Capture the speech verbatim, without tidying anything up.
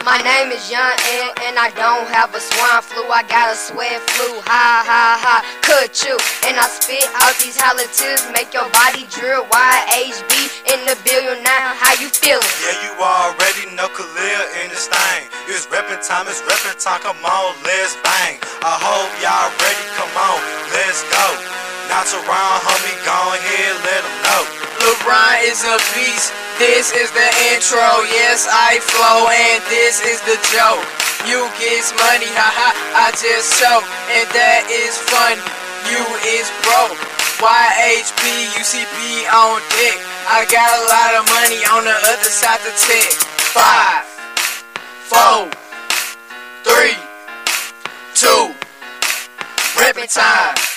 My name is Young Ed, and I don't have a swine flu. I got a sweat flu. Ha ha ha, cut you. And I spit out these halatives, make your body drill. Y H B in the billion now. How you feeling? Yeah, you already know Khalil in this thing. It's reppin' time, it's reppin' time. Come on, let's bang. I hope y'all ready. Come on, let's go. Not around, homie, go ahead, let them know. LeBron is a beast, this is the intro. Yes, I flow, and this is the joke. You get money, haha, I just choke, and that is fun, you is broke. Y H P, U C B on deck. I got a lot of money on the other side to tech. Five, four, three, two, reppin' time.